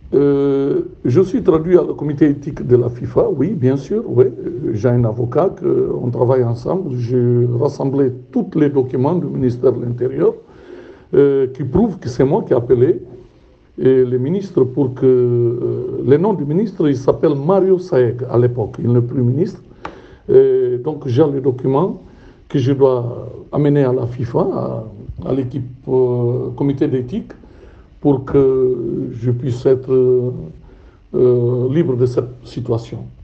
Je suis traduit à le comité éthique de la FIFA, oui, bien sûr, oui. J'ai un avocat, on travaille ensemble. J'ai rassemblé tous les documents du ministère de l'Intérieur qui prouvent que c'est moi qui ai appelé les ministres pour que... le nom du ministre, il s'appelle Mario Saeg à l'époque, il n'est plus ministre. Donc j'ai les documents que je dois amener à la FIFA, à l'équipe comité d'éthique, pour que je puisse être libre de cette situation.